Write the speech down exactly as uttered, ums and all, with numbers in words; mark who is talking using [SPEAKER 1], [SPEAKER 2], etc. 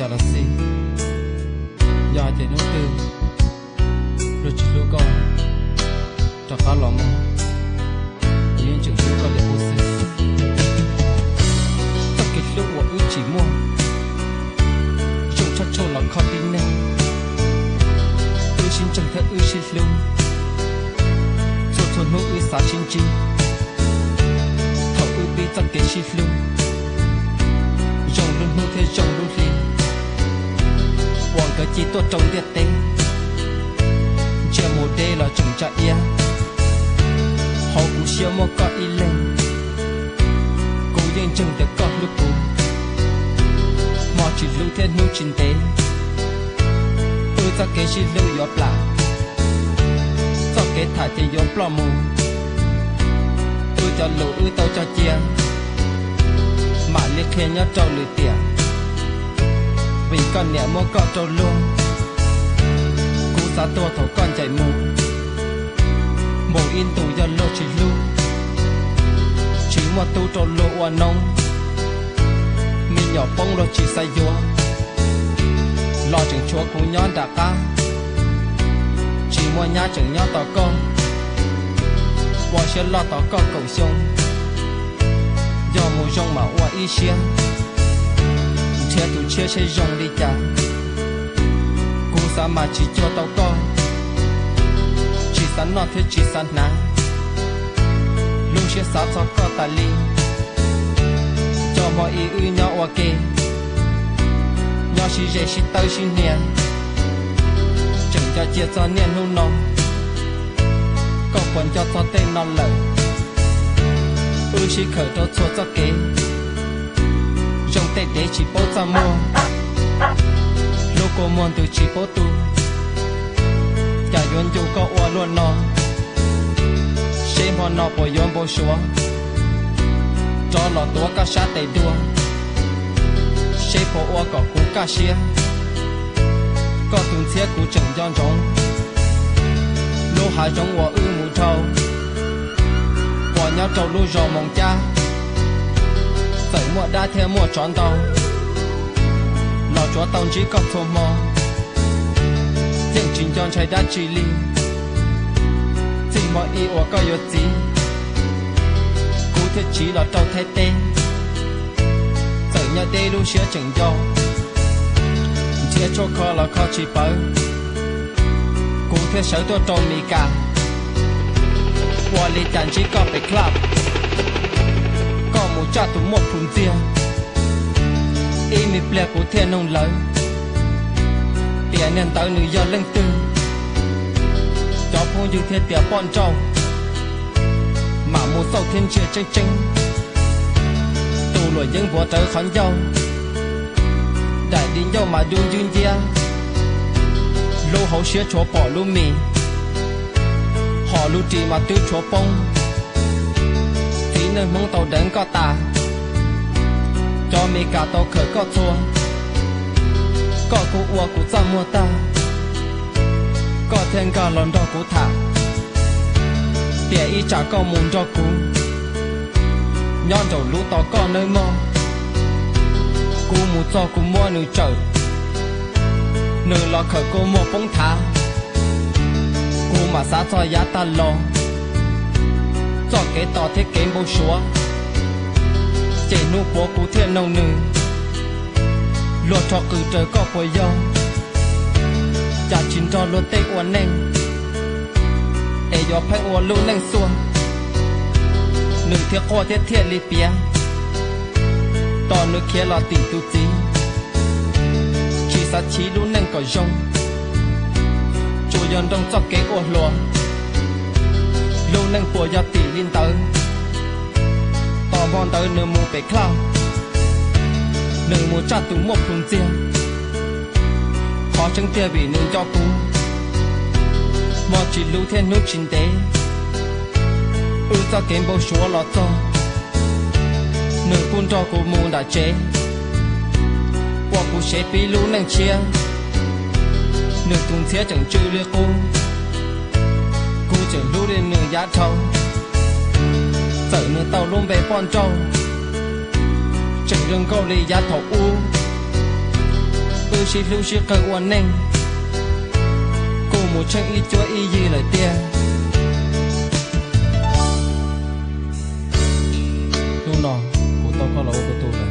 [SPEAKER 1] giờ là gì giờ thì nó tư rồi chỉ lúc con cho khá lòng nhưng chừng lúc con để vô sinh tất cả lúc của ước chỉ mua chúng chắc cho lòng khó tin nên ước xin chẳng thể ước xin lưu cho thôn nốt ước xá xin chi thầu ước bị tất cả xin lưu dòng luôn hô thế dòng luôn liền hoàng cơ chỉ tốt trong tiết tế chưa một đê là chồng cha ia họ cũng siêu một có ý lên cố yên chừng được con lúc cũ mà chỉ lưu thiên hữu trình tế tôi ra kế chỉ lưu yếu plà do kế thả thì yếu plà mù tôi cho lũ ư tao cho chia mà liệt khe nhớ trâu lười tiền vì con nẻ mua con trâu luôn cú xa tua thấu con chạy mù mù in tù do lô chỉ lưu chỉ một tu trâu lô hoa nông mình nhỏ bông lô chỉ say vua lo chừng chúa cũng nhón đã cá chỉ mua nhà chừng nhó tỏ con qua sẽ lo tỏ con cầu sông do mùa rong mà hoa y xia chia tụ chia sẽ rong đi cha cú sa mà chỉ cho tao con chỉ sẵn nó thế chỉ sẵn ná luôn sẽ sát cho con ta li cho mọi ý ư nhỏ hoa kê nhỏ chỉ dễ chỉ tới chỉ niên chẳng cho chia cho niên hôn nó có quần cho cho tên nó lợi ư chỉ khởi cho cho cho kế trong tết để chỉ bố ra mua lúc cô muốn từ chỉ bố tu cả yuan dù có ua luôn nó xem họ nó bỏ yuan bố xóa cho lọ tua cá sát đầy đua xem họ ua có cú cá xía có tuần thiết cú chẳng giòn trống lô hải trong ua ư mù trâu bỏ nhau trâu lô rò mong cha phải mua đa theo mua tròn tàu lò chúa tàu chỉ có thô mò tiếng trình chọn chạy đá chỉ li chỉ mọi ý của có yếu gì cú thiết chỉ là trâu thay tên phải nhà tê lu xía chừng do chia cho khó là khó chỉ bớ cú thiết sở tôi trâu mì cả qua li đàn chỉ có phải club có một cha tụ một phun tia ý mi ple của thiên nông lớn tiền nên tới nữ do lưng tư cho phong như thiên tiền bọn trâu mà một sâu thiên chia tranh tranh tụ lùi những vua tới khán dâu đại đi dâu mà đun dun dia lô hậu xía chỗ bỏ lô mì họ lô trì mà tư chỗ bông nơi mong tàu đến có ta cho mi cả tàu khởi có chua có cụ ua cụ ra mua ta có thêm cả lần đó cụ thả địa ý trả có muốn cho cụ nhon dầu lũ tàu có nơi mơ cụ muốn cho cụ mua nữ trời nữ lo khởi cô mua bóng thả cụ mà xá cho giá ta lo cho cái tỏ thiết kế bố xóa chạy nụ bố cụ thiên nông nữ luật cho cử trời có bồi dâu chả chín cho luật tê uốn nênh ê dò phép uốn lưu nênh xuông nữ thiết khoa thiết thiết lý bia tỏ nữ kia là tỷ tu chí chỉ xa chí lưu nênh có rông chủ yon đông cho cái uốn lùa lưu nâng của gia tỷ liên tới tò mòn tới nửa mù bể khlau nửa mù cha tủ một phùng riêng khó chứng tia vì nương cho cú mò chỉ lưu thiên nước chín tế ư cho kém bầu xúa lọt cho nửa phun cho cú mù đã chế qua cú chế bí lưu nâng chia nửa tung xía chẳng chư lia cú cú chẳng lưu lên nửa giá trâu sợ nửa tàu luôn về con trâu chẳng rừng câu đi giá thổ u ư chỉ lưu chỉ cơ quan neng cô một chân y chúa y gì lời tia lúc nào cô tao có lẩu của tôi